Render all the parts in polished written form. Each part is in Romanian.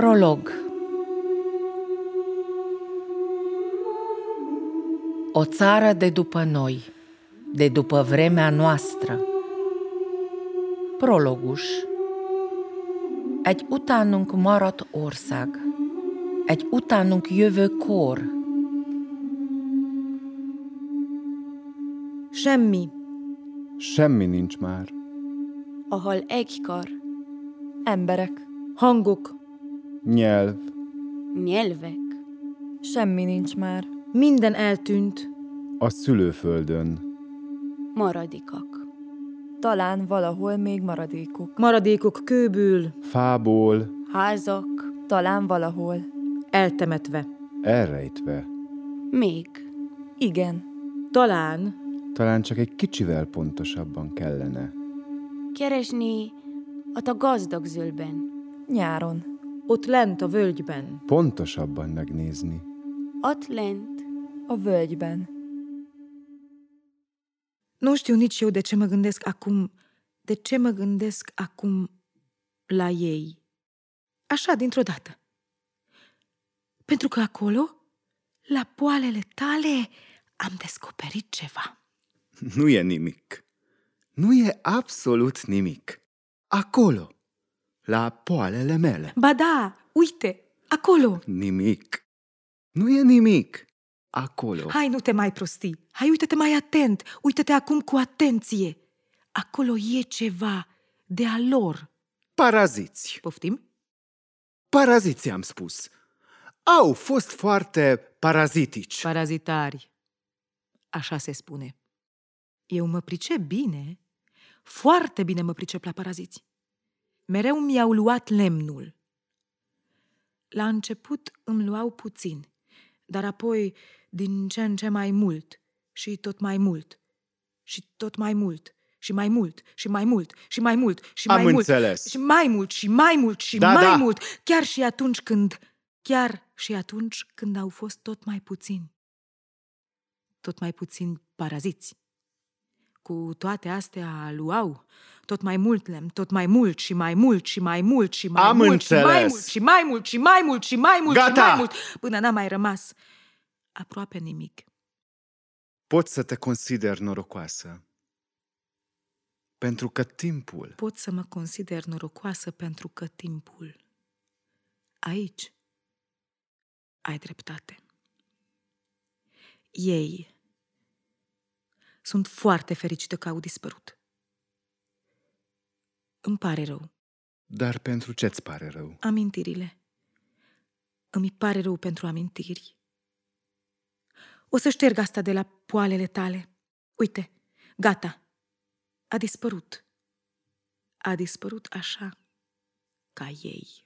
Prolog. O țară de după noi, de după vremea noastră. Prologus. Egy utánunk maradt ország, egy utánunk jövő kor. Semmi nincs már. Ahol egykor Emberek. hangok, Nyelv. nyelvek, Semmi nincs már. minden eltűnt, A szülőföldön. maradékok. Talán valahol még maradékok. Maradékok kőből, Fából. házak, Talán valahol. eltemetve. Elrejtve. Még. Igen. Talán Talán csak egy kicsivel pontosabban kellene. keresni ott a gazdag zöldben, Nyáron. ott lent a völgyben, Pontosabban megnézni. ott lent. A völgyben. Nu știu nici eu de ce mă gândesc acum la ei. Așa, dintr-o dată. Pentru că acolo, la poalele tale, am descoperit ceva. Nu e nimic. Nu e absolut nimic. Acolo, la poalele mele. Ba da, uite, acolo. Nimic. Nu e nimic. Acolo. Hai, nu te mai prosti. Hai, uite-te mai atent. Uită-te acum cu atenție. Acolo e ceva de-a lor. Paraziți. Poftim? Paraziți, am spus. Au fost foarte parazitici. Parazitari. Așa se spune. Eu mă pricep bine, foarte bine mă pricep la paraziți. Mereu mi-au luat lemnul. La început îmi luau puțin, dar apoi din ce în ce mai mult și tot mai mult și tot mai mult și mai mult și mai mult și mai mult și mai Am mult înțeles. și mai mult și mai mult și Da, mai da. mult, chiar și atunci când au fost tot mai puțini. Tot mai puțini paraziți. Cu toate astea luau tot mai mult lemn, tot mai mult și mai mult și mai mult și mai Am mult înțeles. și mai mult și mai mult și mai mult și Gata. mai mult, până n-a mai rămas aproape nimic. Pot să te consider norocoasă. Pentru că timpul Pot să mă consider norocoasă pentru că timpul aici ai dreptate. Ei sunt foarte fericită că au dispărut. Îmi pare rău. Dar pentru ce-ți pare rău? Amintirile. Îmi pare rău pentru amintiri. O să șterg asta de la poalele tale. Uite, gata. A dispărut. A dispărut așa ca ei.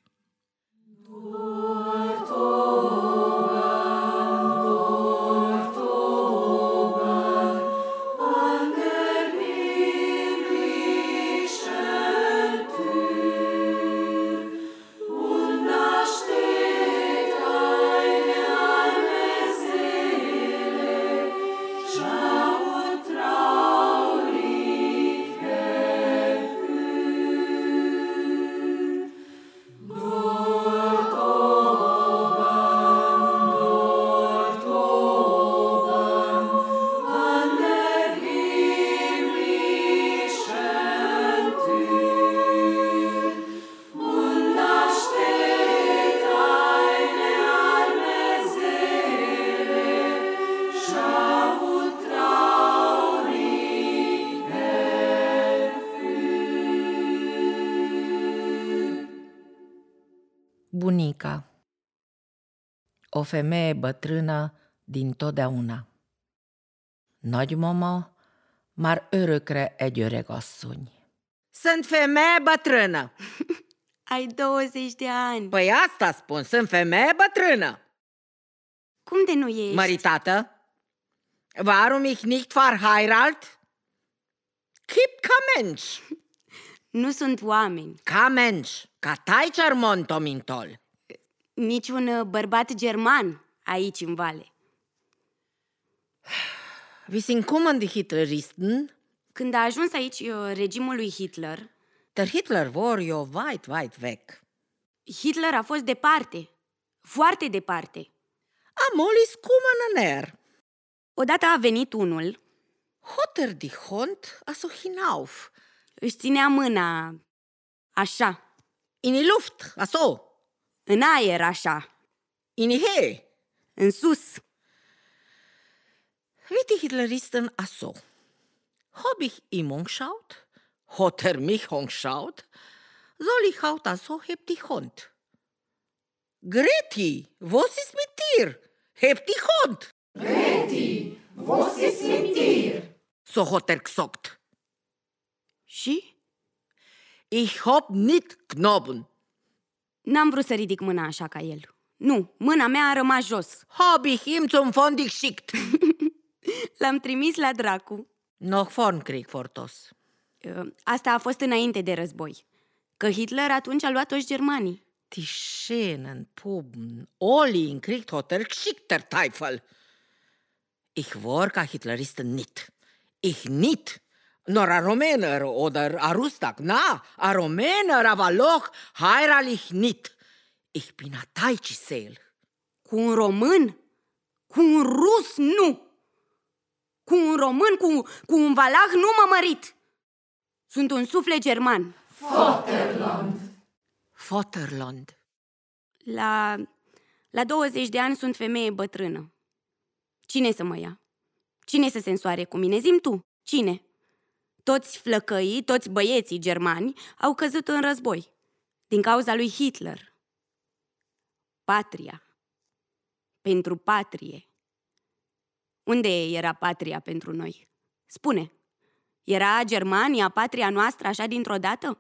Bunica. O femeie bătrână din totdeauna. Nagymama már örökre egy öreg asszony. Sunt femeie bătrână. Ai 20 de ani. Păi asta spun, sunt femeie bătrână. Cum de nu ești? Măritată? Warum ich nicht verheiratet? Gibt kein Mensch. Nu sunt oameni. Kein Mensch. Ca Teicher Montomintol. Niciun bărbat german aici în vale. Wie sind kommen die Hitleristen? Când a ajuns aici regimul lui Hitler, Der Hitler war ja weit, weit weg. Hitler a fost departe, foarte departe. Amolis kumaner. Odată a venit unul, Hotter die Hund also hinauf. își ținea mâna așa, In die Luft, also. în aer așa, In die Höhe. în sus. Wie die Hitleristen also. Hab ich ihm angeschaut? Hat mich angeschaut? Soll ich auch also heb die Hund? Greti, was ist mit dir? Heb die Hund! Greti, was ist mit dir? So hat gesagt. Și Ich hab nicht genommen. n-am vrut să ridic mâna așa ca el. Nu, mâna mea a rămas jos. Hab ich ihm zum Fond geschickt. L-am trimis la dracu. Noch vorn Krieg vor das. Asta a fost înainte de război. Că Hitler atunci a luat toți germanii. Die schönen Puben, alle in Krieg hat geschickt, der Teufel. Ich war kein Hitleristen nicht. Ich nicht. Nor a Rumäner oder a Rustak. Na, a Rumäner, a Waloch, heiral ich nicht. Ich bin a Deutsche Seel. Cu un român? Cu un rus? Nu! Cu un român, cu un valah nu m-a mărit. Sunt un suflet german. Vaterland. La 20 de ani sunt femeie bătrână. Cine să mă ia? Cine să se însoare cu mine? Zi-mi tu, cine? Toți flăcăii, toți băieții germani au căzut în război. Din cauza lui Hitler. Patria. Pentru patrie. Unde era patria pentru noi? Spune, era Germania patria noastră așa dintr-o dată?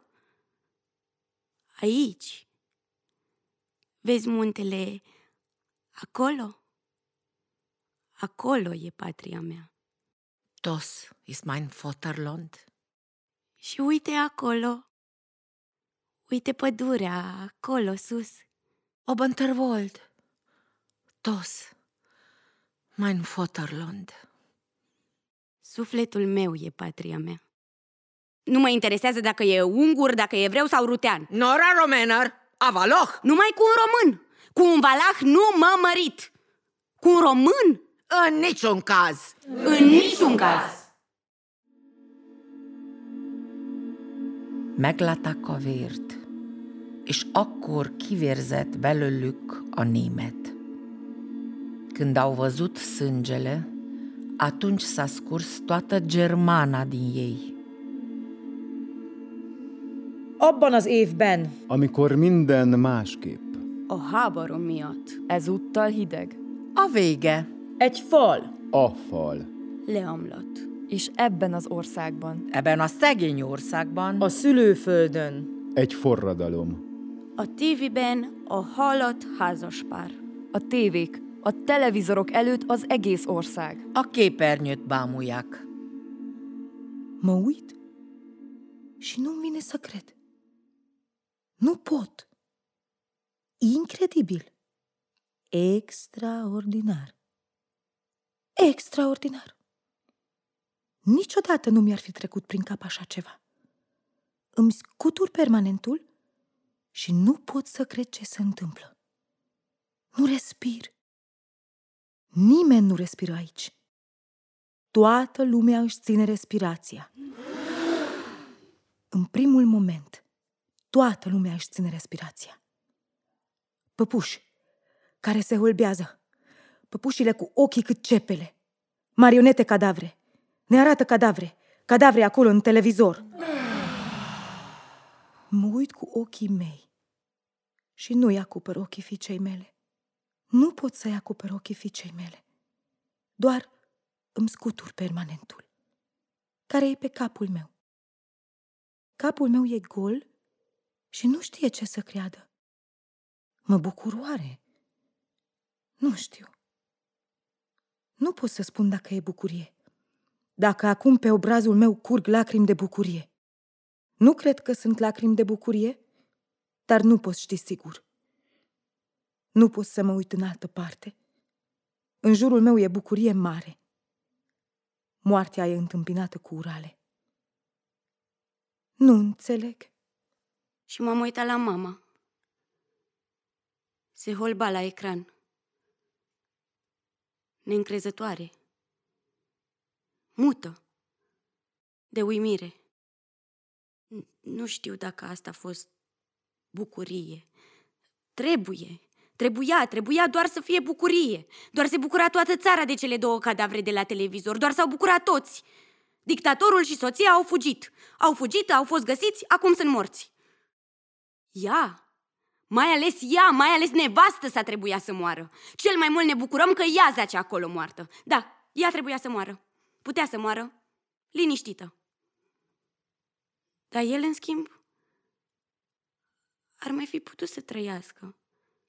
Aici. Vezi muntele acolo? Acolo e patria mea. Das ist mein Vaterland. Și uite acolo. Uite pădurea acolo sus. Obenterwald. Das, mein Vaterland. Sufletul meu e patria mea. Nu mă interesează dacă e ungur, dacă e evreu sau rutean. Nora Rumäner, a Waloch. Numai cu un român. Cu un valah nu m-a mărit. Cu un român? In niciun caz. În niciun caz. Meglátták a vért, és akkor kivérzett belőlük a német. Când au văzut sângele, atunci s-a scurs toată germana din ei. Abban az évben Amikor minden másképp. A háború miatt Ezúttal hideg. A vége. egy fal A fal. leomlott. És ebben az országban. Ebben a szegény országban a szülőföldön. Egy forradalom. A tévében a halott házaspár. A tévék, a televizorok előtt az egész ország. a képernyőt bámulják. Mă uit și nu-mi vine să cred. Nu pot. Incredibil. Extraordinar. Extraordinar. Niciodată nu mi-ar fi trecut prin cap așa ceva. Îmi scutur permanentul și nu pot să cred ce se întâmplă. Nu respir. Nimeni nu respiră aici. Toată lumea își ține respirația. În primul moment, toată lumea își ține respirația. Păpuși care se hâlbează, păpușile cu ochii cât cepele, marionete cadavre, ne arată cadavre, cadavre acolo în televizor. Mă uit cu ochii mei și nu-i acopăr ochii fiicei mele. Nu pot să-i acopăr ochii fiicei mele. Doar îmi scutur permanentul, care e pe capul meu. Capul meu e gol și nu știe ce să creadă. Mă bucur oare? Nu știu. Nu pot să spun dacă e bucurie. Dacă acum pe obrazul meu curg lacrimi de bucurie. Nu cred că sunt lacrimi de bucurie, dar nu pot ști sigur. Nu pot să mă uit în altă parte. În jurul meu e bucurie mare. Moartea e întâmpinată cu urale. Nu înțeleg. Și m-am uitat la mama. Se holba la ecran. Neîncrezătoare. Mută. De uimire. Nu știu dacă asta a fost bucurie. Trebuia doar să fie bucurie. Doar se bucura toată țara de cele 2 cadavre de la televizor. Doar s-au bucurat toți. Dictatorul și soția au fugit. Au fost găsiți, acum sunt morți. Mai ales nevastă sa trebuia să moară. Cel mai mult ne bucurăm că ea zace acolo moartă. Da, ea trebuia să moară. Putea să moară, liniștită. Dar el, în schimb, ar mai fi putut să trăiască.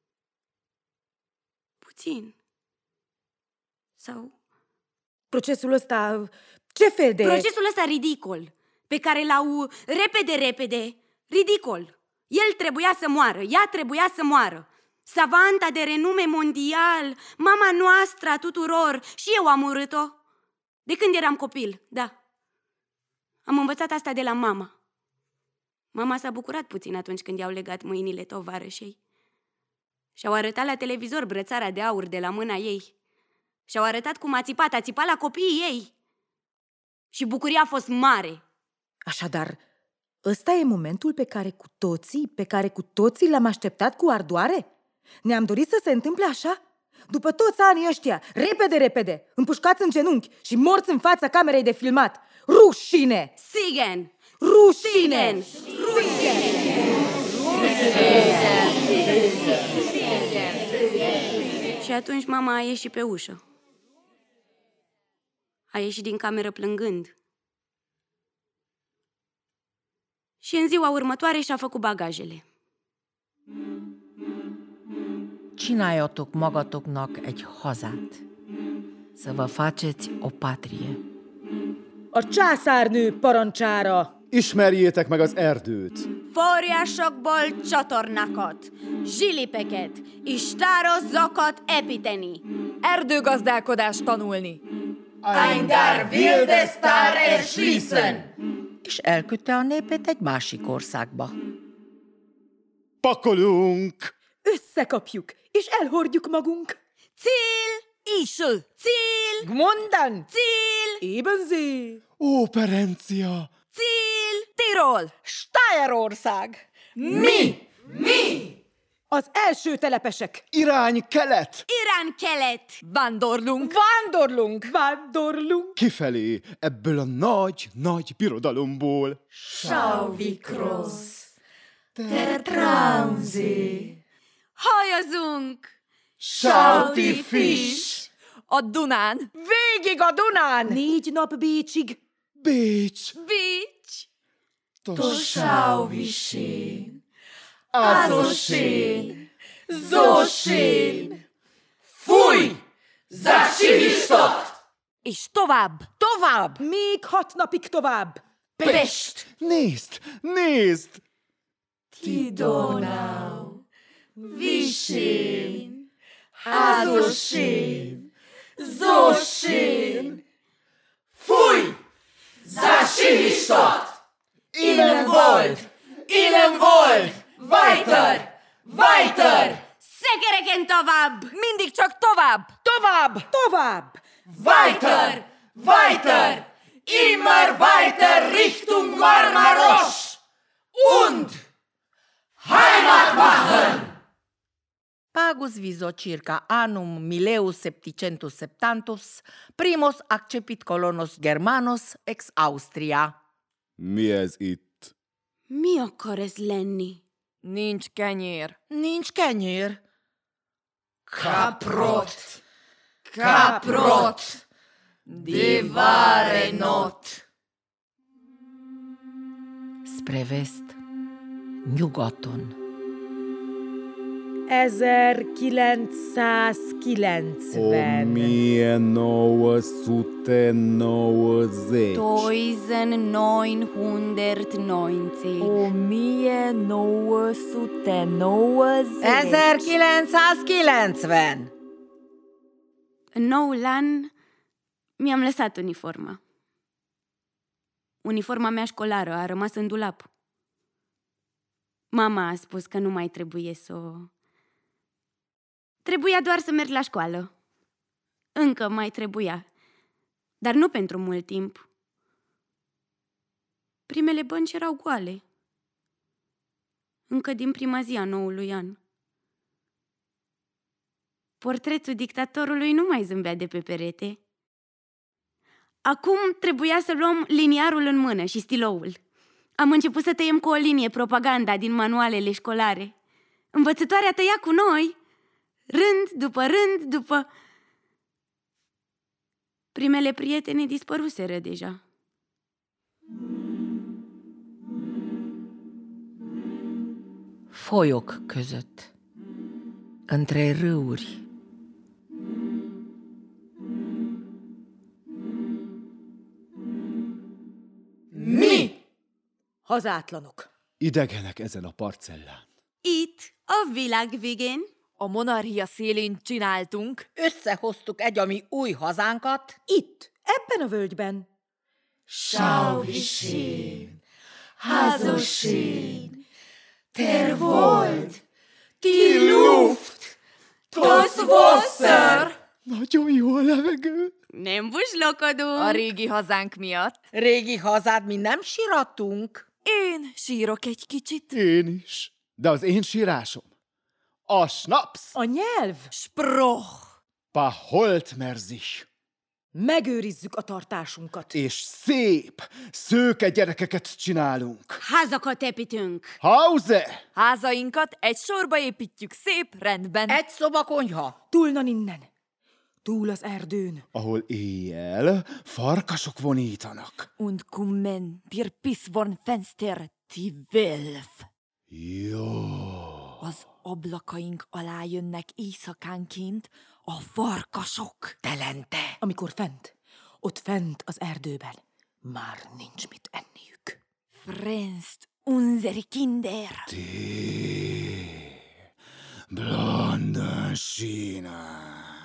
Puțin. Sau... Procesul ăsta, ce fel de... Procesul ăsta ridicol, pe care l-au repede, ridicol. El trebuia să moară, ea trebuia să moară. Savanta de renume mondial, mama noastră a tuturor, și eu am urât-o. De când eram copil, da. Am învățat asta de la mama. Mama s-a bucurat puțin atunci când i-au legat mâinile tovarășei. Și-au arătat la televizor brățara de aur de la mâna ei. Și-au arătat cum a țipat la copiii ei. Și bucuria a fost mare. Așadar, ăsta e momentul pe care cu toții l-am așteptat cu ardoare? Ne-am dorit să se întâmple așa? După toți anii ăștia, repede, împușcați în genunchi și morți în fața camerei de filmat. Rușine! Sigen! Rușine! Și atunci mama a ieșit pe ușă. A ieșit din cameră plângând. Și în ziua următoare și-a făcut bagajele. Csináljatok magatoknak egy hazát. Să vă faceți o patrie. A császárnő parancsára! Ismerjétek meg az erdőt! Forrásokból csatornákat, zsilipeket, és tározzakot epíteni. Erdőgazdálkodást tanulni. Ein der Wildestar erschließen. És elküldte a népet egy másik országba. Pakolunk! Összekapjuk, és elhordjuk magunk. Ziel! Isl. Ziel! Gmondan! Ziel! Ébenzé! Óperencia! Ziel! Tirol. Stájerország! Mi! Az első telepesek! Irány kelet! Irán kelet! Vándorlunk. Vándorlunk! Kifelé, ebből a nagy birodalomból. Hajazunk! Sauti Fisch! A Dunán. Végig a Dunán! 4 nap Bécsig! Bécs! Bics! Tosauvisén! Azosén! Zosén! Fúj! Zasivizstot! És tovább. Tovább! Még 6 napig tovább! Pest! Nézd! Tidonau! Visén! Azosén! Zosén! Fúj! Zasivizstot! Ihnen volt! Weiter! Szekereken tovább! Mindig csak tovább. Tovább! Weiter! Immer weiter Richtung Marmaros! Und Heimat machen! Pagus viso circa annum mileus septicentus septantus primos accepit colonos Germanos ex Austria. Mi ez itt? Mi akar ez lenni? Nincs kenyér. Nincs kenyér. Kaprot! Die wahre Not! Spre vest, nyugaton. 1990. 1990. 1990. 1990. 1990! În noul an mi-am lăsat uniforma. Uniforma mea școlară a rămas în dulap. Mama a spus că nu mai trebuie să o Trebuia doar să merg la școală. Încă mai trebuia. Dar nu pentru mult timp. Primele bănci erau goale. Încă din prima zi a noului an. Portretul dictatorului nu mai zâmbea de pe perete. Acum trebuia să luăm liniarul în mână și stiloul. Am început să tăiem cu o linie propaganda din manualele școlare. Învățătoarea tăia cu noi, rând după rând după... Primele prietene dispăruseră deja. Folyok között, între râuri. Mi? Hazátlanok. Idegenek ezen a parcellán. Itt, a világ végén, A monarchia szélén csináltunk. Összehoztuk egy a mi új hazánkat. Itt, ebben a völgyben. Schauvisén, Hazosén, der Wald, die Luft, das Wasser. Nagyon jó a levegő. nem buslocodunk. A régi hazánk miatt. Régi hazád, mi nem síratunk. Én sírok egy kicsit. Én is. De az én sírásom a snaps. A nyelv. Sproch. Paholt merzich. Megőrizzük a tartásunkat. És szép, szőke gyerekeket csinálunk. Házakat építünk. Hause! Házainkat egy sorba építjük szép rendben. Egy szobakonyha. Túlnan innen. Túl az erdőn. Ahol éjjel farkasok vonítanak. Und kommen wir bis vorn Fenster die Wölf. Jó. Az ablakaink alá jönnek éjszakánként a farkasok. Telente. Amikor fent, ott fent az erdőben, már nincs mit enniük. Fränzt unsere Kinder. Blonden Sína.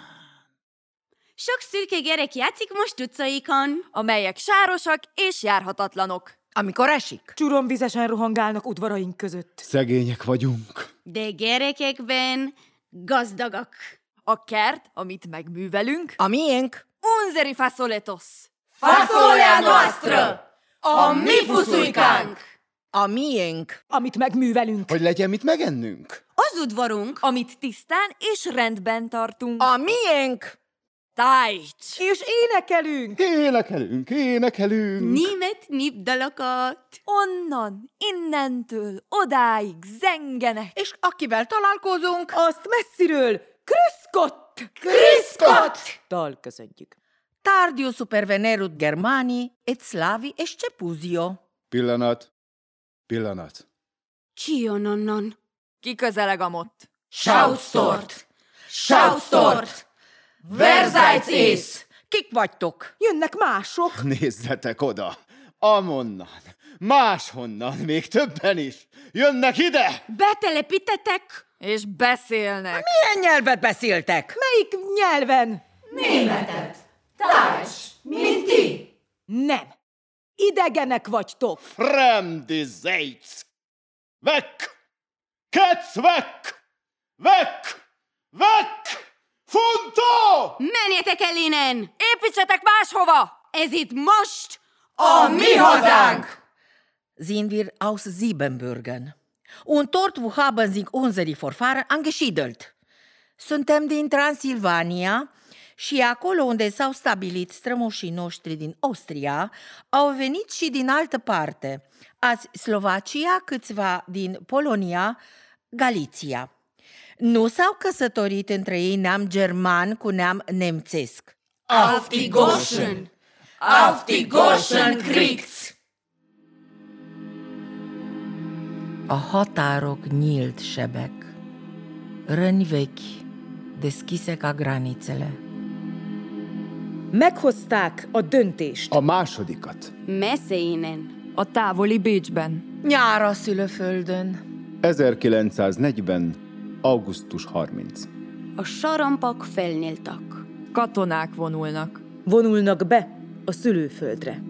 Sok szürke gyerek játszik most utcaikon. Amelyek sárosak és járhatatlanok. Amikor esik. Csuromvizesen rohangálnak udvaraink között. Szegények vagyunk. De gyerekekben gazdagak. A kert, amit megművelünk, A miénk. unsere fasoletos. Fasolea noastră, a mi puszulykánk. A miénk. Amit megművelünk. Hogy legyen mit megennünk. Az udvarunk. Amit tisztán és rendben tartunk. A miénk. Tájts! És énekelünk. Énekelünk, énekelünk. Német népdalokat. Onnan, innentől, odáig zengenek. És akivel találkozunk, Azt messziről Krüszkott! Kriszkot! Dal közödjük. Tardiu supervenerut Germani, et slavi és Cepuzio. Pillanat. Pillanat. Ki jön onnan? Ki közeleg amott? Schaustort, Schaustort, wer seid is? Kik vagytok? Jönnek mások. Nézzetek oda. Amonnan. Máshonnan. Még többen is. Jönnek ide. Betelepítetek? És beszélnek. Milyen nyelvet beszéltek? Melyik nyelven? Németet, társ, mint ti. Nem. Idegenek vagytok. Fremdi Zeitz. Weg! Ketz weg! Weg! Weg! Funto! Menjetek el innen! Építsetek máshova! Ez itt most A mi hazánk. Sind wir aus Siebenbürgen. Und dort, wo haben sich unsere Vorfahren angesiedelt. Suntem din Transilvania și acolo unde s-au stabilit strămoșii noștri din Austria, au venit și din altă parte, azi Slovacia, câțiva din Polonia, Galiția. Nu s-au căsătorit între ei neam german cu neam nemțesc. Auf die Goschen, auf die Goschen kriegt's. A határok nyílt sebek, răni vechi, deschise ca granițele. Meghozták a döntést. A másodikat. Messeinen. A távoli Bécsben. Nyár a szülőföldön. 1940. augusztus 30. A sorompok felnyíltak. Katonák vonulnak. Vonulnak be a szülőföldre.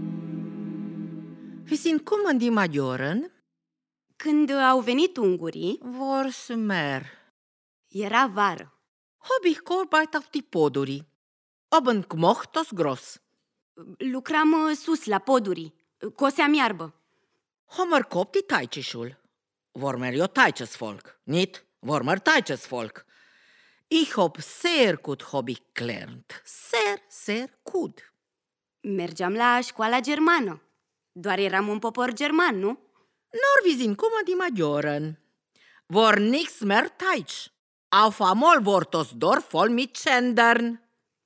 Wir sind kommen die Majoren, Când au venit ungurii, vor Sumer. era vară. hab ich gearbeitet auf die Poduri. Aber gemacht das groß. Lucram sus, la poduri. Coseam iarbă. Hammer gehabt die Teitscheschule. War mir ja Teitschesvolk, nicht? War mir Teitschesvolk. Ich hab sehr gut hab ich gelernt. Sehr gut. Mergeam la școala germană. Doar eram un popor german, nu? Nor wir sind kommen die Majoren. War nix mehr Teitsch. Auf einmal war das Dorf voll mit Gendern.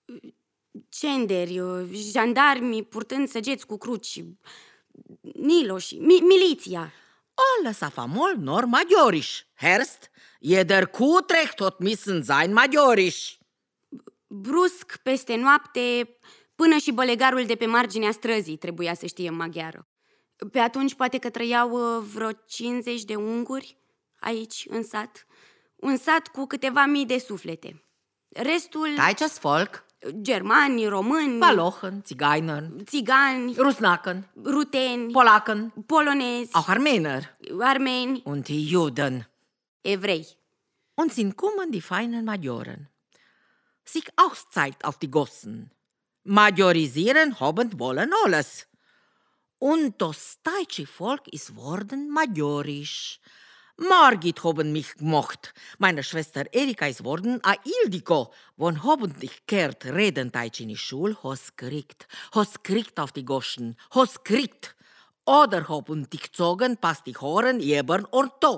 Cenderi, jandarmi purtând săgeți cu cruci, niloși, miliția. Alles auf einmal nur Majorisch. Herst, jeder Kutrecht hat müssen sein Majorisch. Brusc, peste noapte, până și bălegarul de pe marginea străzii trebuia să știe maghiară. Pe atunci poate că trăiau vreo 50 de unguri aici, în sat. Un sat cu câteva mii de suflete. Restul... Deutsches Volk. Germani, români... Walochen, Zigeuner. Țigani... Rusnaken. Ruteni... Polacken. Polonezi... Auch Armener. Armeni... Und die Juden. Evrei. Und sind kommen die feinen Majoren. Sich Auszeit auf die Gossen. Majorisieren haben wollen alles. Und das deutsche Volk ist worden majorisch. Margit haben mich gemocht. Meine Schwester Erika ist worden a Ildiko. Wann haben dich gehört reden Deutsch in die Schule? Hast kriegt auf die Goschen. Hast kriegt. Oder haben dich gezogen, pas die Horen, jebern orto.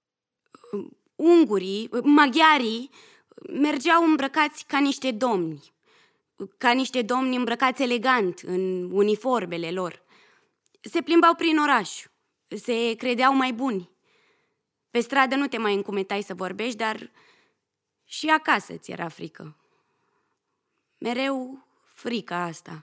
Ungurii, maghiarii, mergeau îmbrăcați ca niște domni. Ca niște domni îmbrăcați elegant în uniformele lor. Se plimbau prin oraș. Se credeau mai buni. Pe stradă nu te mai încumetai să vorbești, dar și acasă ți era frică. Mereu frica asta.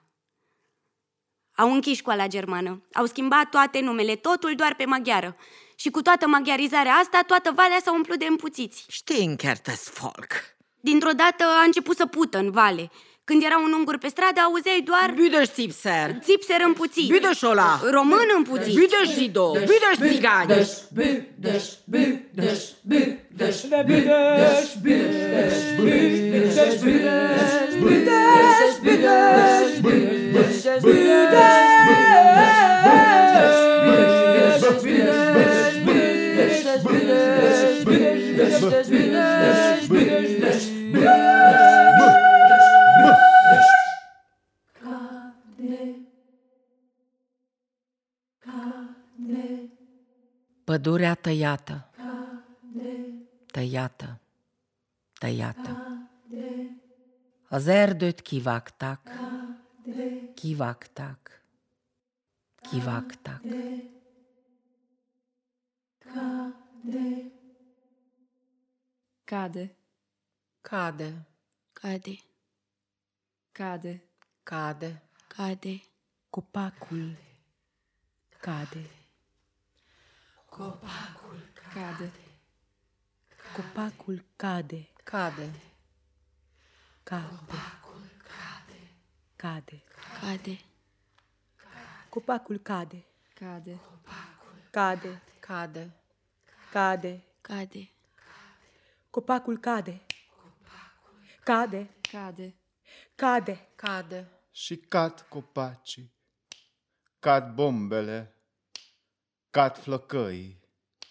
Au închis școala germană. Au schimbat toate numele, totul doar pe maghiară. Și cu toată maghiarizarea asta, toată valea s-a umplut de împuțiți. Steenkertes Volk. Dintr-o dată a început să pută în vale. Când era un ungur pe stradă, auzeai doar... Büders Zipser. Zipser împuțit. Büders Ola. Român împuțit. Büders Zido. Büders Zigani. Pădurea tăiată, tăiată, tăiată. Az erdőt kivágták, kivágták, kivágták. Cade, Cade, Cade, cade, cade, cade. Copacul cade. cade, Copacul cade. cade, Cade. Cade. Cade. Copacul cade. cade, Cade. cade, Cade. Cade. Copacul cade. Cade. cade, Cade. cade, Și cad copacii, cad bombele, cad flăcăii,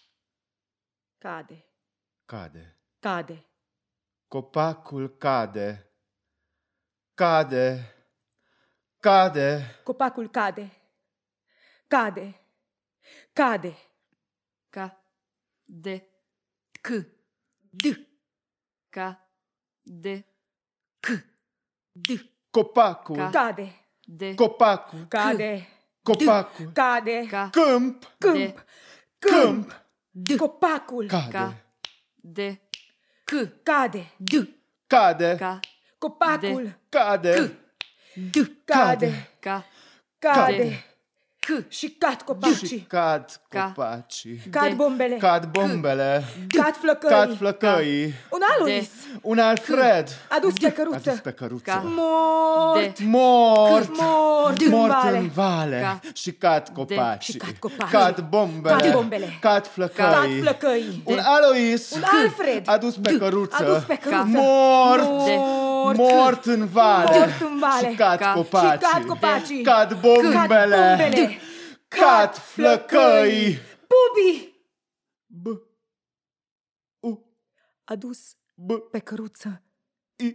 Cade. cade. Cade. Copacul cade, cade, cade. Copacul cade. Cade. Cade. ca, de, C. D. ca, de, C. D. Copacul, Ca. Cade. de, copacul, Cade. copacul, Cade. ca, câmp, Câmp. câmp, Copacul ca, cade, de, C. cade. D. cade, ca, Copacul cade, D. cade. ca, Cade. de, Cade. C. Și cad copacii. Și cad copacii. Cad bombele. Cad bombele. Cad flăcăii. Cad flăcăii. Un Alois. Un Alfred. Adus pe căruță. Adus pe căruță. Mort. Mort. Mort în Mort vale. în vale. Și cad copacii. Și cad copacii. Cad bombele. Cad bombele. Cad flăcăii. Cad flăcăii. Un Alois. Un Alfred. Adus pe căruță. Adus pe căruță. Mort. Mort în vale. Mort în vale. Și cad copacii. Și cad copacii. Cad bombele. Cad flăcăii. Bubi. B. U. Adus B. pe căruță. I.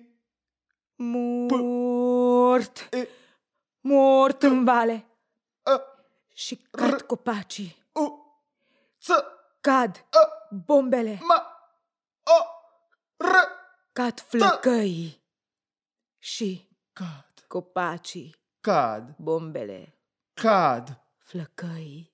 Mort. E. Mort în vale. A. Și cad copacii. U. Ț. Cad bombele. Ma. O. R. Cad flăcăii. Și Cad. copacii. Cad. Bombele. Cad. Flăcăii.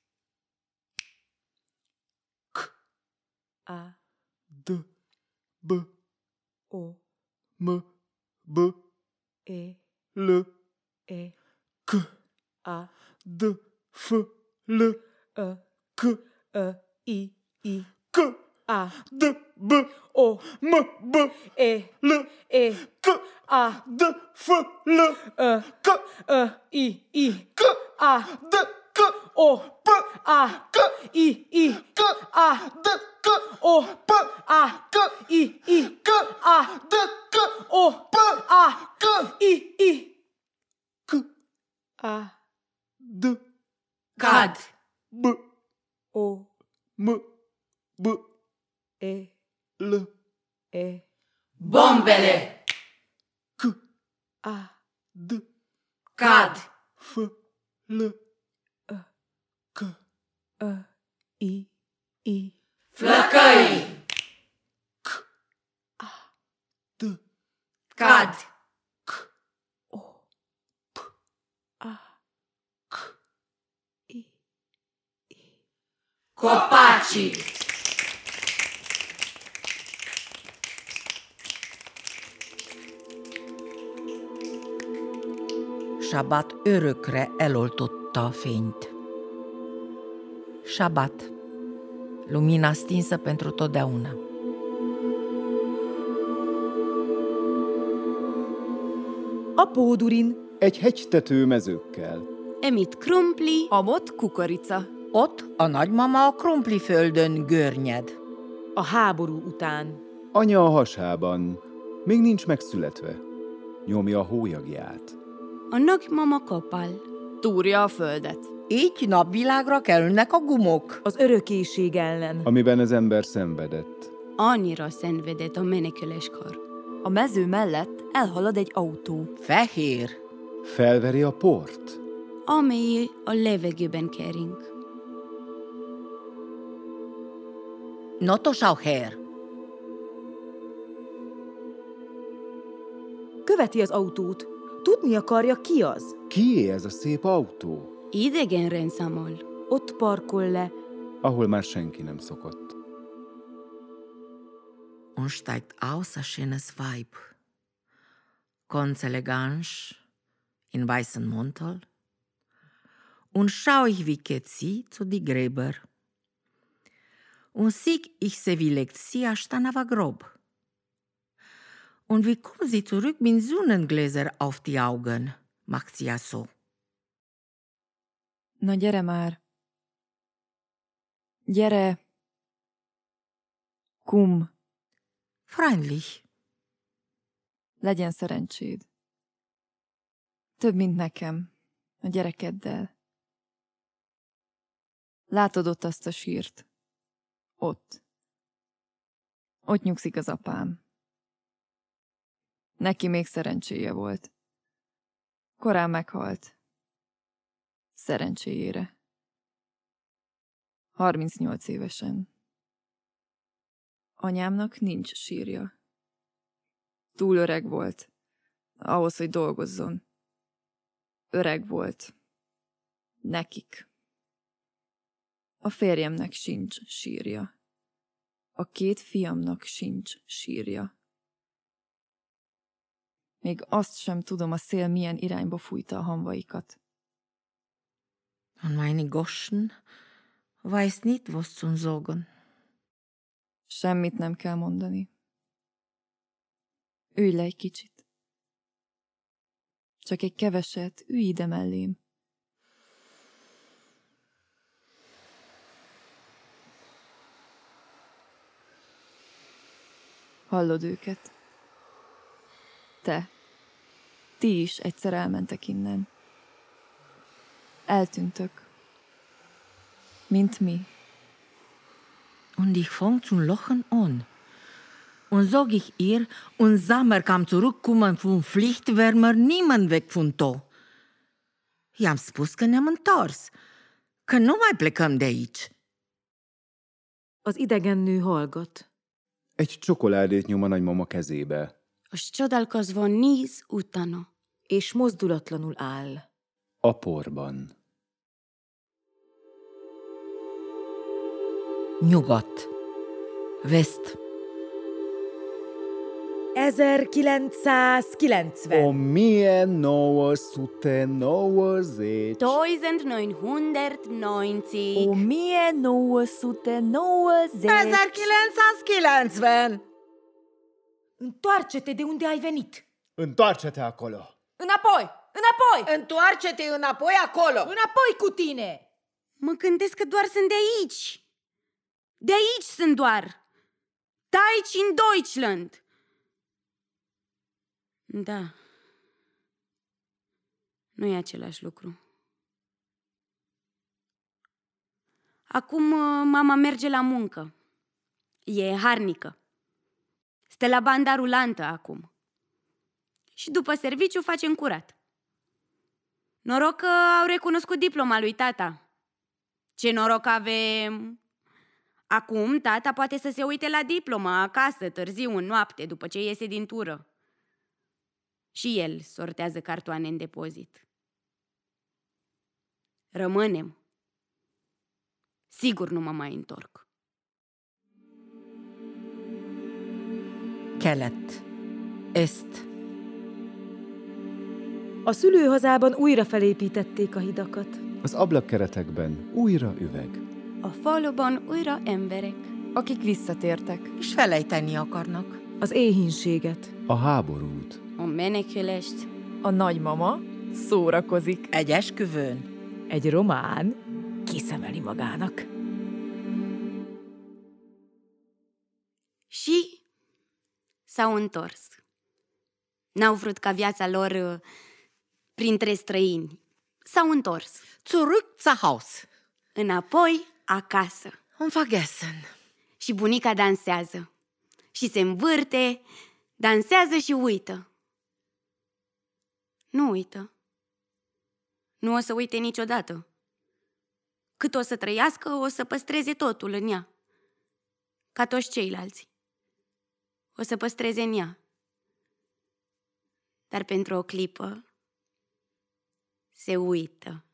A. D. B. O. M. B. E. L. E. C. A. D. F. L. C. I. I. C. A. D. B. O. M. B. E. L. E. C. A. D. F. L. C. I. I. C. A. D. C. O. P. A. C. I. I. C. A. D. C. O. P. A. C. I. I. C. A. D. C. O. P. A. C. I. I. C. A. D. Cad. B. O. M. B. E. L. E. Bombele. C. A. D. Cad. F. L. C. I. I. Flăcăii. D. Cad. O. A. I. Copacii. Sabat örökre eloltotta a fényt. Sabat. Lumina stinsă pentru totdeauna. A pódurin. Egy hegytető mezőkkel. Emit krumpli, Amott kukorica. Ott a nagymama a krumpliföldön görnyed. A háború után. Anya a hasában. Még nincs megszületve. Nyomja a hólyagját. a nagymama kopal. Túrja a földet. Így napvilágra kerülnek a gumok. Az örökéség ellen. Amiben az ember szenvedett. Annyira szenvedett a meneküléskor. A mező mellett elhalad egy autó. Fehér. Felveri a port. Amely a levegőben kering. Notos her. Követi az autót. Tudni akarja, ki az. Kié ez a szép autó? Idegen rendszámol. Ott parkol le. Ahol már senki nem szokott. Und steigt aus ein schönes Weib. Ganz elegant, in weißen Mantel. Und schau ich, wie geht sie zu die Gräber. Und sieg ich sie, wie legt sie a Stanava Grob. Und wie kommt sie zurück mit Sonnengläser auf die Augen, macht sie ja so. Na gyere már. Gyere. Kum. Freundlich. Legyen szerencséd. Több, mint nekem. A gyerekeddel. Látod ott azt a sírt? Ott. Ott nyugszik az apám. Neki még szerencséje volt. Korán meghalt. Szerencséjére. 38 évesen. Anyámnak nincs sírja. Túl öreg volt, ahhoz, hogy dolgozzon. Öreg volt. Nekik. A férjemnek sincs sírja. A 2 fiamnak sincs sírja. Még azt sem tudom, a szél milyen irányba fújta a hamvaikat. Und meine Goschen weiß nicht, was zu sagen. Semmit nem kell mondani. Ülj le egy kicsit. Csak egy keveset, ülj ide mellém. Hallod őket? Te. Ti is egyszer elmentek innen. Eltűntök. Mint mi. Und ich fang zu lachen an. Und sag ich ihr, und Sommer kam zurückkommen von Pflicht, wär mir niemand weg von da. I-am spus că ne-am întors, că nu mai plecăm de aici. Az idegen nő hallgat. Egy csokoládét nyom a nagymama kezébe. Csodálkozva néz utána. És mozdulatlanul áll. A porban. Nyugat. Vest. 1990. 1990. 1990. 1990. 1990! Întoarce-te de unde ai venit. Întoarce-te acolo. Înapoi! Înapoi! Întoarce-te înapoi acolo! Înapoi cu tine! Mă gândesc că doar sunt de aici. De aici sunt doar. Deutsch in Deutschland. Da. Nu e același lucru. Acum mama merge la muncă. E harnică. Stă la banda rulantă acum. Și după serviciu facem curat. Noroc că au recunoscut diploma lui tata. Ce noroc avem! Acum tata poate să se uite la diplomă acasă, târziu, în noapte, după ce iese din tură. Și el sortează cartoane în depozit. Rămânem. Sigur nu mă mai întorc. Kelet. Est. A szülőhazában újra felépítették a hidakat. Az ablakkeretekben újra üveg. A faluban újra emberek. Akik visszatértek. És felejteni akarnak. Az éhínséget. A háborút. A menekülést. A nagymama szórakozik. Egy esküvőn. Egy román kiszemeli magának. Și s-au întors. N-au vrut ca viața lor printre străini. S-au întors. Zurück zu Haus. Înapoi acasă. Und vergessen. Și bunica dansează. Și se învârte, dansează și uită. Nu uită. Nu o să uite niciodată. Cât o să trăiască, o să păstreze totul în ea. Ca toți ceilalți. O să păstreze în ea. Dar pentru o clipă se uită.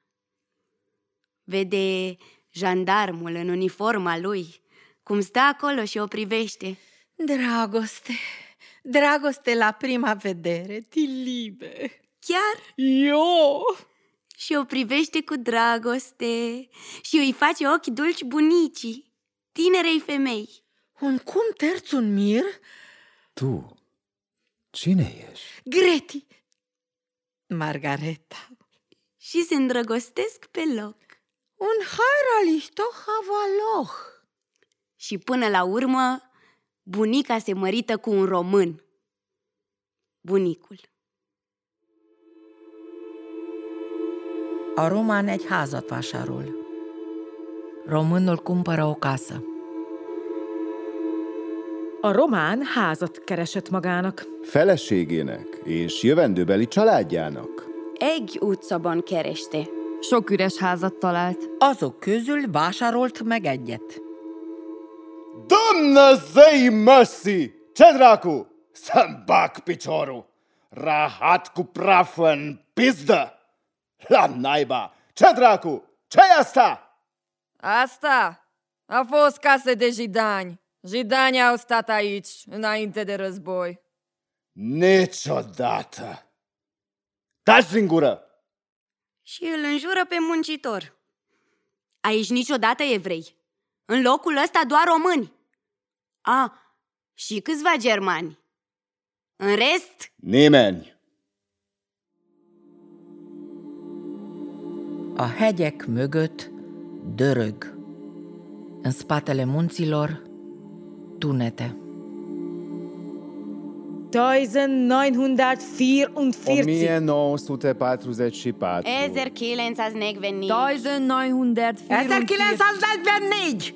Vede jandarmul în uniforma lui, cum stă acolo și o privește. Dragoste. Dragoste la prima vedere. Die Liebe. Chiar? Jo! Și o privește cu dragoste și îi face ochi dulci bunicii, tinerei femei. Und cum terți un mir? Tu, cine ești? Greti. Margareta. Și se îndrăgostesc pe loc. Und heiralich doch aber loch. Și până la urmă, bunica se mărită cu un român. Bunicul. A román egy házat vásárol. Românul cumpără o casă. A román házat keresett magának. Feleségének és jövendőbeli családjának. Egy utcaban kereste. Sok üres házat talált. Azok közül vásárolt meg egyet. Dumnezei măsii! Ce dracu? Să-mi bag piciorul! Rahat cu praf în pizdă! La naiba! Ce dracu? Ce-i asta? Asta a fost casă de jidani. Jidanii au stat aici înainte de război. Niciodată! Taci din gură! Și îl înjură pe muncitor. Aici niciodată evrei. În locul ăsta doar români. Și câțiva germani. În rest... Nimeni. A hegyek mögött dörög. În spatele munților, tunete. 1944. Ezer kilens als negvenit. 1944.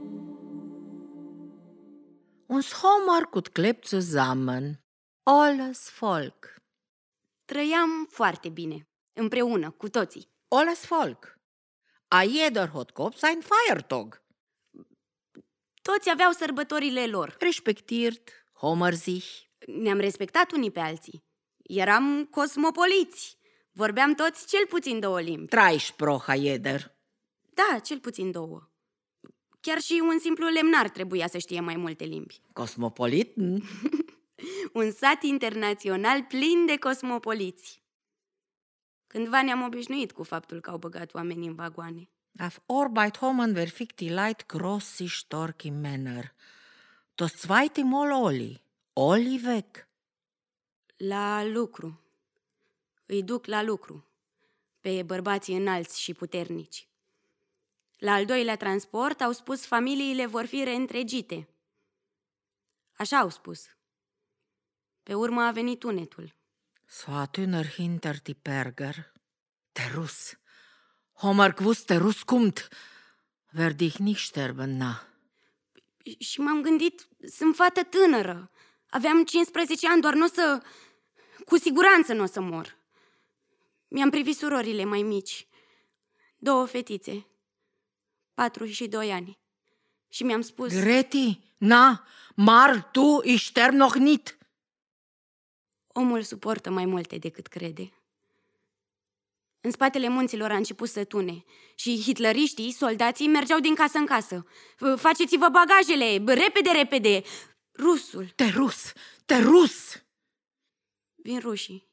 Uns Homer gut klebt zusammen. Alles Volk. Trăiam foarte bine, împreună, cu toții. Alles Volk. A jeder hat gehabt sein Feiertag. Toți aveau sărbătorile lor. Respektiert, Homer sich. Ne-am respectat unii pe alții. Eram cosmopoliți. Vorbeam toți cel puțin 2 limbi. Drei Sprachen jeder. Da, cel puțin 2. Chiar și un simplu lemnar trebuia să știe mai multe limbi. Cosmopoliten. Un sat internațional plin de cosmopoliți. Cândva ne-am obișnuit cu faptul că au băgat oamenii în vagoane. Auf Arbeit haben wir fick die Leute grosse, starke Männer. Das zweite Mal alle weg. La lucru. Îi duc la lucru. Pe bărbații înalți și puternici. La al 2-lea transport au spus familiile vor fi reîntregite. Așa au spus. Pe urmă a venit tunetul. So a Dünner hinter die Berger. Der Russ. Homer gewusst, der Russ kommt. Werd ich nicht sterben, na. Și m-am gândit, sunt fată tânără. Aveam 15 ani, doar cu siguranță nu o să mor. Mi-am privit surorile mai mici. 2 fetițe. 4 și 2 ani. Și mi-am spus... Greti, na, Mar, tu, ich sterb noch nicht. Omul suportă mai multe decât crede. În spatele munților a început să tune și hitleriștii, soldații, mergeau din casă în casă. Faceți-vă bagajele, repede, repede! Rusul! Der Rus! Vin rușii.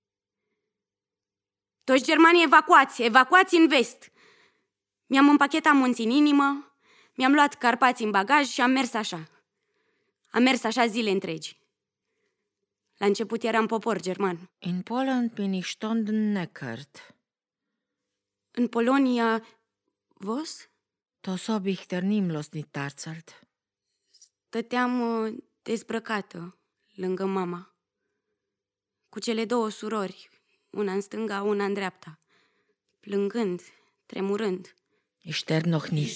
Toți germanii evacuați în vest. Mi-am împachetat munții în inimă, mi-am luat carpații în bagaj și am mers așa. Am mers așa zile întregi. La început eram popor german. In Poland bin ich stundenneckert. În Polonia... Was? Das hab ich der Niemlos nicht erzählt. Stăteam dezbrăcată lângă mama, cu cele 2 surori, una în stânga, una în dreapta, plângând, tremurând. Ich sterb noch nicht.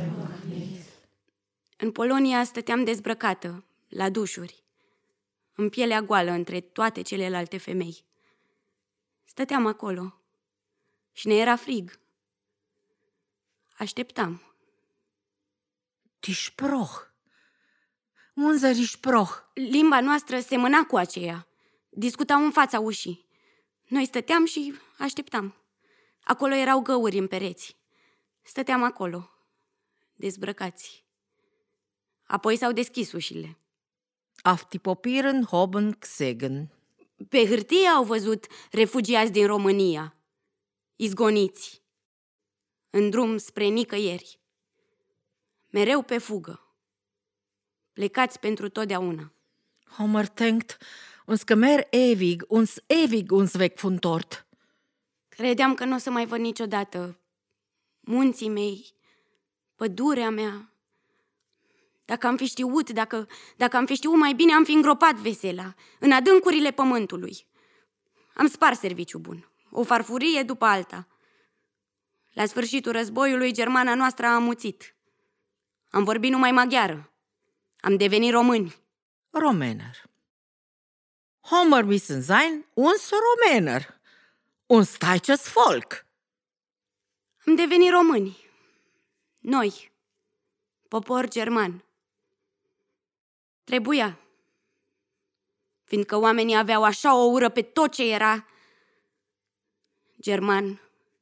În Polonia stăteam dezbrăcată, la dușuri, în pielea goală între toate celelalte femei. Stăteam acolo și ne era frig. Așteptam. Die Spruch. Unser Spruch. Limba noastră semăna cu aceea. Discutau în fața ușii. Noi stăteam și așteptam. Acolo erau găuri în pereți. Stăteam acolo, dezbrăcați. Apoi s-au deschis ușile. Auf die Papieren haben gesehen. Pe hârtie au văzut refugiați din România, izgoniți, în drum spre nicăieri, mereu pe fugă, plecați pentru totdeauna. Homer denkt, uns gemer ewig uns weg von dort. Credeam că nu o să mai văd niciodată munții mei, pădurea mea. Dacă am fi știut, dacă am fi știut mai bine, am fi îngropat vesela în adâncurile pământului. Am spart serviciu bun, o farfurie după alta. La sfârșitul războiului, germana noastră a amuțit. Am vorbit numai maghiară. Am devenit români. Rumäner. Homer wissen sein, uns Rumäner. Uns deutsches Volk. Am devenit români. Noi, popor german. Trebuia. Fiindcă oamenii aveau așa o ură pe tot ce era german.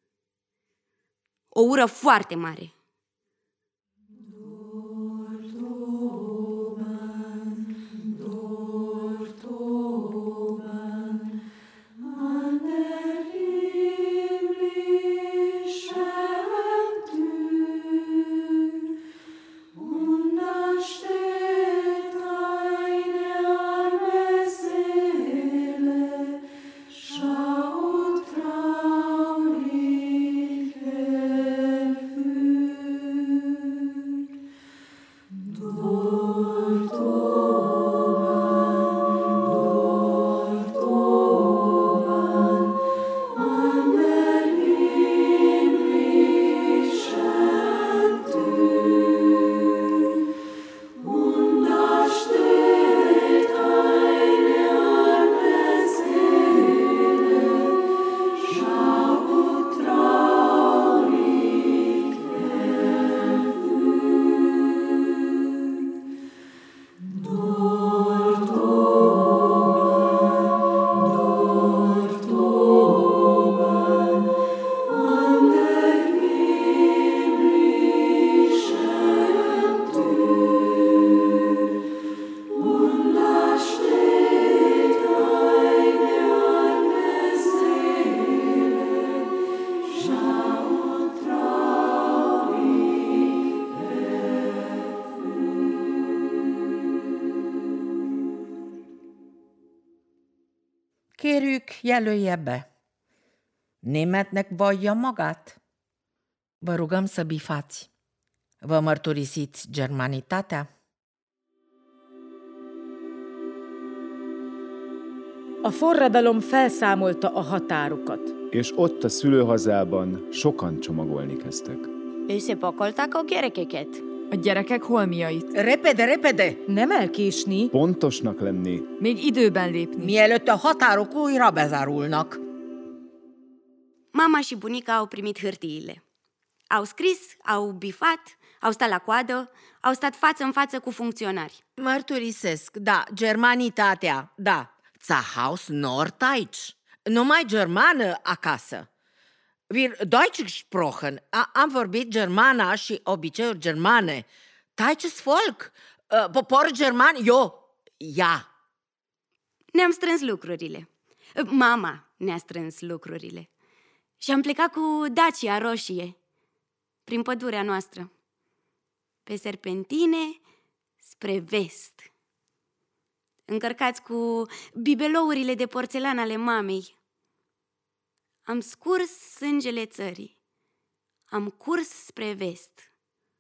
O ură foarte mare. kérjük, jelölje be. Németnek vallja magát? Vă rugăm să bifați. Vă mărturisiți germanitatea? A forradalom felszámolta a határokat. És ott a szülőhazában sokan csomagolni kezdtek. Összepakolták a gyerekeket. A gyerekek holmiait. Repede, repede! Nem elkésni. Pontosnak lenni. Még időben lépni. Mielőtt a határok újra bezárulnak. Mama și bunica au primit hârtiile. Au scris, au bifat, au stat la coadă, au stat față în față cu funcționari. Mărturisesc, da, germanitatea, da. Zahaus Norddeutsch. Numai germană acasă. Wir Deutsch gesprochen. Am vorbit germana și obiceiuri germane. Deutsches Volk. Popor german, ja. Ne-am strâns lucrurile. Mama ne-a strâns lucrurile. Și am plecat cu Dacia roșie, prin pădurea noastră, pe serpentine spre vest, încărcați cu bibelourile de porțelan ale mamei. Am scurs sângele țării. Am curs spre vest.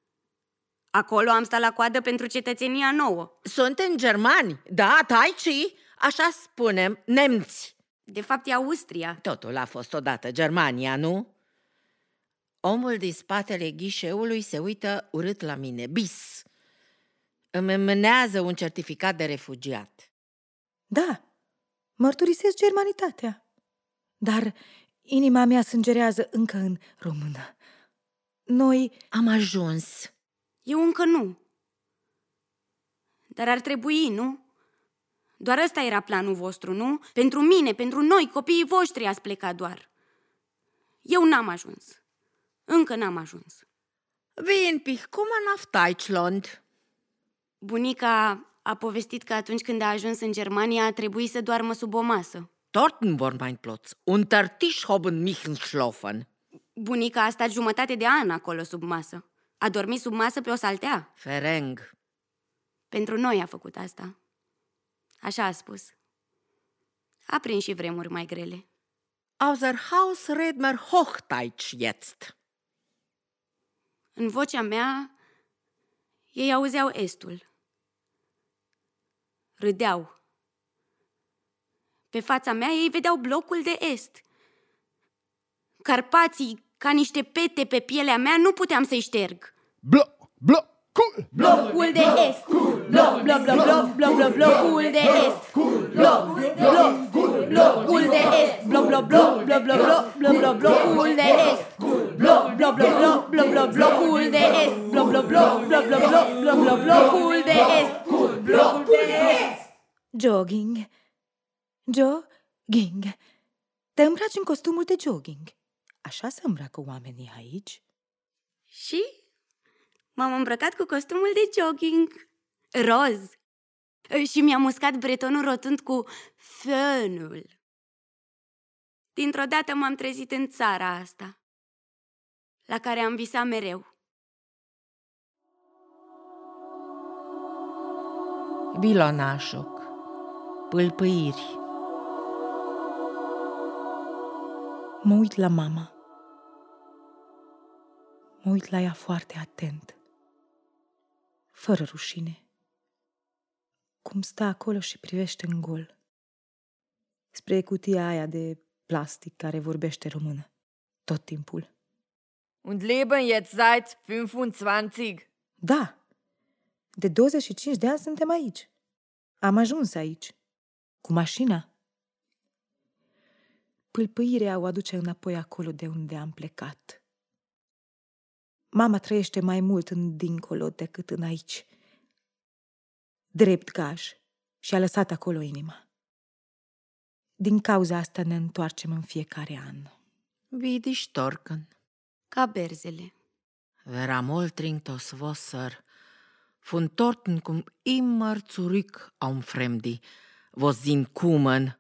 Acolo am stat la coadă pentru cetățenia nouă. Suntem germani, da, taicii, așa spunem, nemți. De fapt e Austria. Totul a fost odată Germania, nu? Omul din spatele ghișeului se uită urât la mine. Bis! Îmi mânează un certificat de refugiat. Da, mărturisesc germanitatea. Dar inima mea sângerează încă în română. Noi am ajuns. Eu încă nu. Dar ar trebui, nu? Doar ăsta era planul vostru, nu? Pentru mine, pentru noi, copiii voștri ați plecat doar. Eu n-am ajuns. Încă n-am ajuns. Vin pich, cum nach Deutschland? Bunica a povestit că atunci când a ajuns în Germania a trebuit să doarmă sub o masă. Dorten war mein Platz. Unter Tisch haben mich geschlafen. Bunica a stat jumătate de an acolo sub masă. A dormit sub masă pe o saltea. Fereng. Pentru noi a făcut asta. Așa a spus. A prins și vremuri mai grele. Außer Haus red mer Hochdeutsch jetzt. În vocea mea, ei auzeau estul. Râdeau. Pe fața mea ei vedeau blocul de est. Carpații, ca niște pete pe pielea mea, nu puteam să-i șterg. Blocul de est. Blocul de est. Blocul de est. Blocul de est. Blocul de est. Blocul de est. Jogging. Jogging. Te îmbraci în costumul de jogging. Așa se îmbracă oamenii aici. Și m-am îmbrăcat cu costumul de jogging roz și mi-am uscat bretonul rotund cu fönul. Dintr-o dată m-am trezit în țara asta, la care am visat mereu. Villanások, pâlpâiri. Mă uit la mama. Mă uit la ea foarte atent, fără rușine. Cum stă acolo și privește în gol, spre cutia aia de plastic care vorbește română tot timpul. Und leben jetzt seit 25. Da, de 25 de ani suntem aici. Am ajuns aici, cu mașina. Pâlpâirea o aduce înapoi acolo de unde am plecat. Mama trăiește mai mult în dincolo decât în aici. Drept gaj și-a lăsat acolo inima. Din cauza asta ne întoarcem în fiecare an. Wie die Storken. Ca berzele. Wer einmal trinkt das Wasser, von dorten kommt immer zurück am Fremdi, wo sind kommen.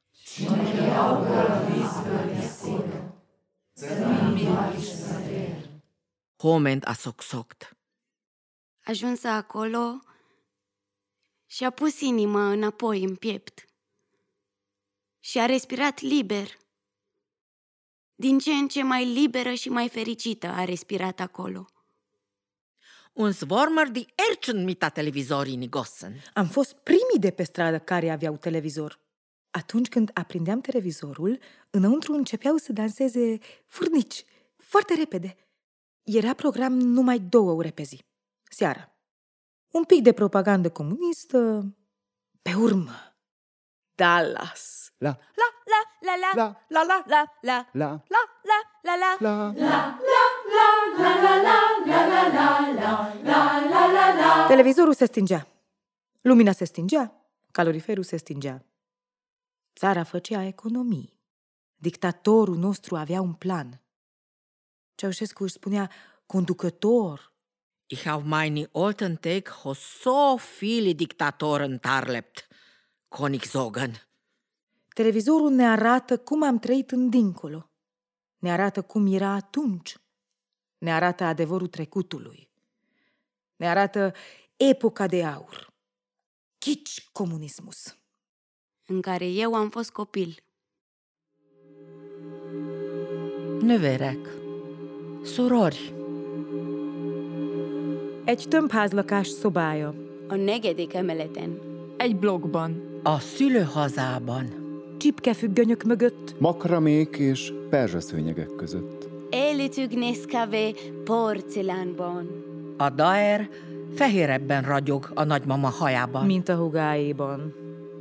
Moment a so gesagt. Ajunsă acolo și a pus inima înapoi în piept. și a respirat liber. Din ce în ce mai liberă și mai fericită a respirat acolo. Uns warmer die Erchen mit a televizorii nigossen. Am fost primii de pe stradă care aveau televizor. Atunci când aprindeam televizorul, înăuntru începeau să danseze furnici, foarte repede. Era program numai 2 ore pe zi, seara. Un pic de propagandă comunistă, pe urmă, Dallas. La, La la la la, la la la la, la la la la. la. Televizorul se stingea, lumina se stingea, caloriferul se stingea. Țara făcea economii. Dictatorul nostru avea un plan. Ceaușescu își spunea conducător. Ich hab meine alten Tag ho so viele Diktatoren tarlebt, kon ich sagen. Televizorul ne arată cum am trăit în dincolo. Ne arată cum era atunci. Ne arată adevărul trecutului. Ne arată epoca de aur. Kitsch comunismus. În care eu am fost copil. Nővérek, surori, Egy tömbházlakás szobája. A negyedik emeleten. Egy blokkban. a szülőhazában, Csipkefüggönyök mögött. Makramék és perzsaszőnyegek között. Elitügneszkave porcelánban. a daer fehérebben ragyog a nagymama hajában. Mint a hugáéban.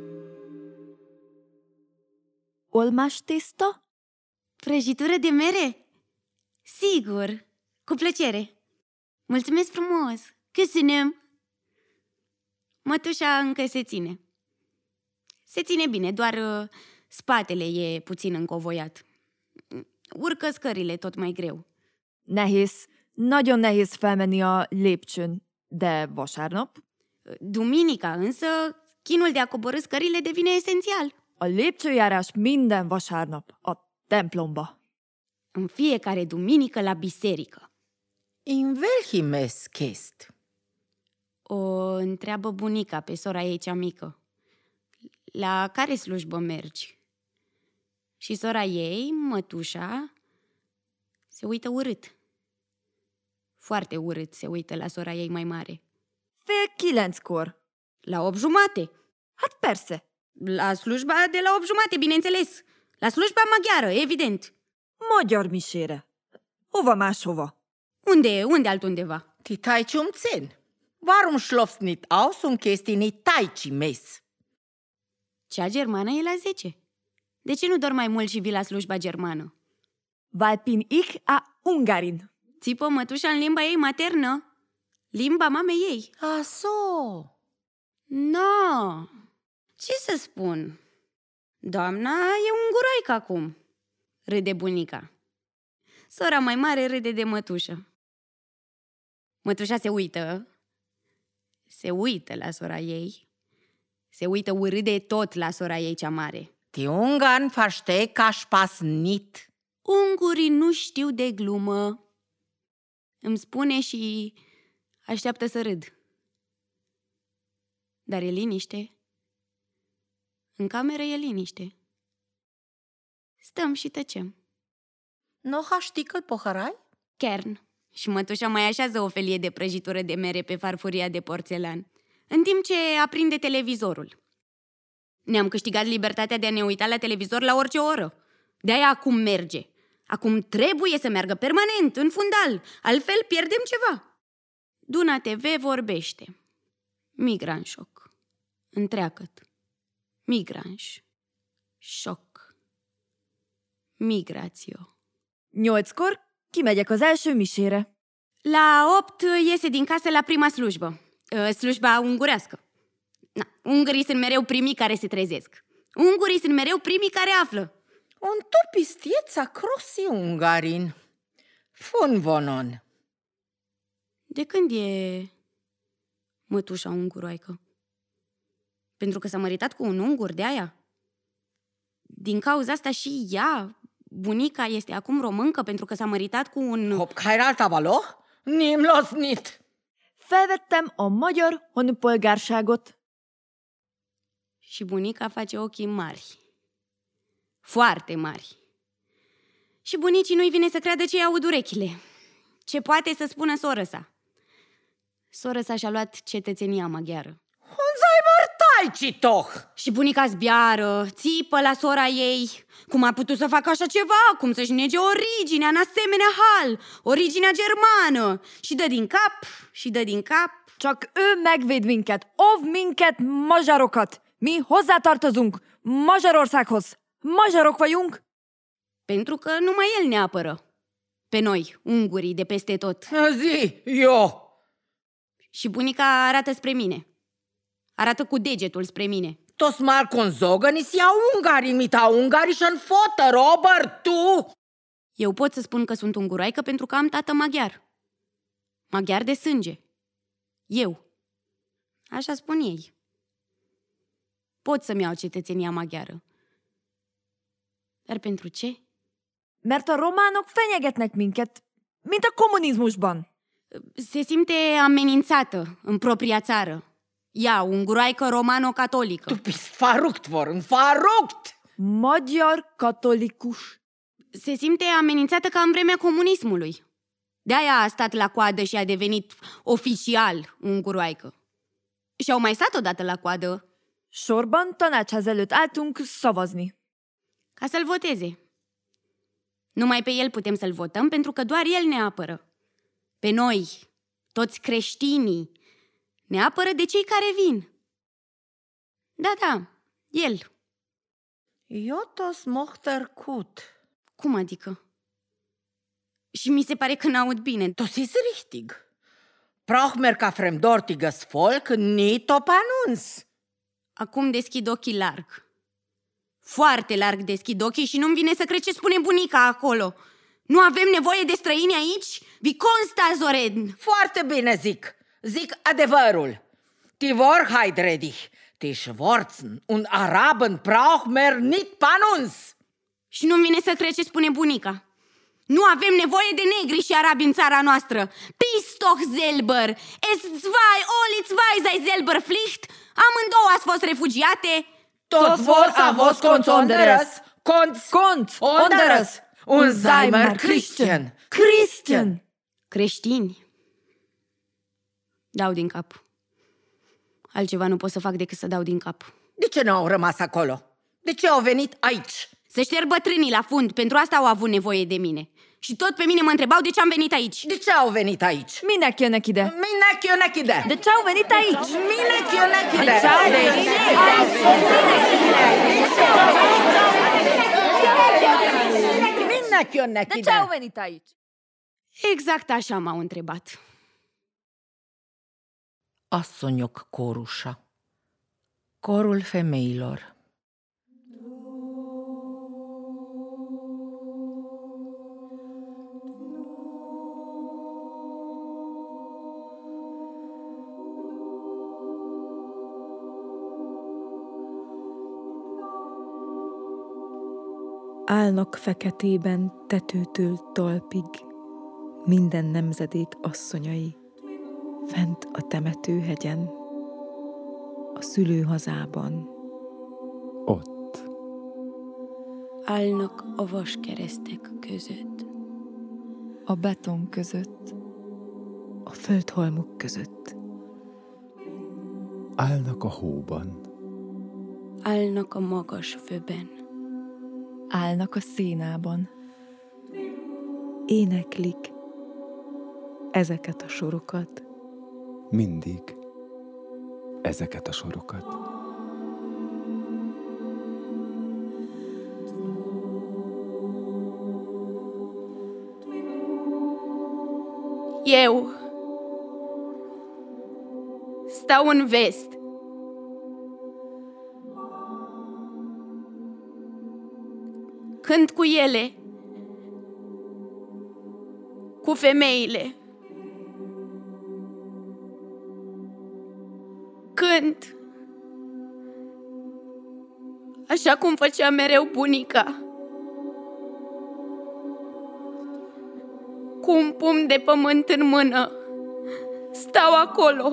Olmástészta? Prăjitură de mere? Sigur, cu plăcere. Mulțumesc frumos. Câsinem. Mătușa încă se ține. Se ține bine, doar spatele e puțin încovoiat. Urcă scările tot mai greu. Nehéz, nagyon nehéz felmenni a lépcsőn, de vasárnap? Duminica însă, chinul de a coborî scările devine esențial. A lépcsőjárás minden vasárnap a templomba. În fiecare duminică la biserică. In welchem Mess gehst? O întreabă bunica pe sora ei cea mică. La care slujbă mergi? Și sora ei, mătușa, se uită urât. Foarte urât se uită la sora ei mai mare. Fél 9-kor. La 8:30. Hát persze. La slujba de la 8:30, bineînțeles. La slujba maghiară, evident. Magyar misére. Hova máshova? Unde altundeva? Die Teitsch um 10. Warum schlafst nicht aus und gehst in die Teitschi Mess? Cea germană e la 10. De ce nu dormi mai mult și vii la slujba germană? Weil bin ich a Ungarin. Țipă mătușa în limba ei maternă, limba mamei ei. Ah so. No, ce să spun? Doamna e unguroică acum, râde bunica. Sora mai mare râde de mătușă. Mătușa se uită la sora ei, se uită urât de tot la sora ei cea mare. Die Ungarn verstehen kein Spaß nicht. Ungurii nu știu de glumă. Îmi spune și așteaptă să râd. Dar e liniște. În cameră e liniște. Stăm și tăcem. Noch ein Stickel Pocherei? Kern. Și mătușa mai așează o felie de prăjitură de mere pe farfuria de porțelan, în timp ce aprinde televizorul. Ne-am câștigat libertatea de a ne uita la televizor la orice oră. De-aia acum merge. Acum trebuie să meargă permanent, în fundal, altfel pierdem ceva. Duna TV vorbește. Migranșoc. Întreagăt. Migranș. Șoc. Migrațio. 8-kor kimegyek az első misére. La 8 iese din casă la prima slujbă. Slujba ungurească. Ungurii sunt mereu primii care se trezesc. Ungurii sunt mereu primii care află. Und du bist jetzt a Crossi Ungarin. Von wonon. De când e mătușa unguroaică? Pentru că s-a măritat cu un ungur, de aia? Din cauza asta și ea, bunica, este acum româncă pentru că s-a măritat cu un... Hab geheiratet, aber loch? Niemals nicht. Felvettem a magyar honpolgárságot. Și bunica face ochii mari. Foarte mari. Și bunicii nu-i vine să creadă ce-i aud urechile. Ce poate să spună soră sa. Soră sa și-a luat cetățenia maghiară. Taici toh! Și bunica zbiară, țipă la sora ei. Cum a putut să facă așa ceva? Cum să-și nege originea în asemenea hal? Originea germană. Și dă din cap, și dă din cap. Csak ő megvéd minket, óv minket, magyarokat. Mi hozzátartozunk Magyarországhoz. Magyarok vagyunk. Pentru că numai el ne apără. Pe noi, ungurii de peste tot. Zi, eu! Și bunica arată spre mine. Arată cu degetul spre mine. Tos mal con zogani si a ungari mita ungari și-n fotă, Robert, tu! Eu pot să spun că sunt unguroaică pentru că am tată maghiar. Maghiar de sânge. Eu. Așa spun ei. Pot să-mi iau cetățenia maghiară. Dar pentru ce? Mert a románok fenyegetnek minket, mint a kommunizmusban. Se simte amenințată în propria țară. Ea, unguroaică romano-catolică. Tu bist verrückt worden, verrückt! Magyar katolikus. Se simte amenințată ca în vremea comunismului. De-aia a stat la coadă și a devenit oficial unguroaică. Și au mai stat odată la coadă. Sorban tanácsház előtt álltunk szavazni. Ca să-l voteze. Numai pe el putem să-l votăm pentru că doar el ne apără. Pe noi, toți creștinii, ne apără de cei care vin. Da, el. Eu tos mochter kut. Cum adică? Și mi se pare că n-aud bine. Das ist richtig. Brauch mer ca fremdortiges Volk nicht op anunz. Acum deschid ochii larg. Foarte larg deschid ochii și nu-mi vine să cred ce spune bunica acolo. Nu avem nevoie de străini aici? Wie constat so reden? Foarte bine zic. Zic adevărul. Die Wahrheit red ich. Die Schwarzen und Araben brauch mer nicht pan uns. Și nu-mi vine să cred ce spune bunica. Nu avem nevoie de negri și arabi în țara noastră. Bist doch selber. Es zwei, alle zwei sei selber Pflicht. Amândouă ați fost refugiate. Toți vor a vos cont anderes. Cont anderes. Un sei mer Christian. Christian. Creștini. Dau din cap. Altceva nu pot să fac decât să dau din cap. De ce nu au rămas acolo? De ce au venit aici? Să șterg bătrânii la fund, pentru asta au avut nevoie de mine. Și tot pe mine mă întrebau de ce am venit aici. De ce au venit aici? Minek jönnek ide? Minek jönnek ide? De ce au venit aici? Minek jönnek ide? De ce au venit Minek jönnek ide? De ce au venit aici? Exact așa m-au întrebat. Asszonyok kórusa. Corul femeilor. Állnak feketében tetőtől talpig minden nemzedék asszonyai, fent a temetőhegyen, a szülőhazában. Ott. Állnak a vaskeresztek között. A beton között. A földhalmok között. Állnak a hóban. Állnak a magas főben. Állnak a színában. Éneklik ezeket a sorokat. Mindig ezeket a sorokat. Eu stau în vest. Cânt cu ele, cu femeile. Cânt așa cum făcea mereu bunica. Cu un pumn de pământ în mână, stau acolo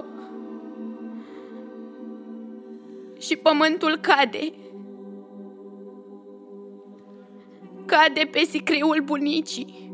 și pământul cade. mâncat de pe sicriul bunicii.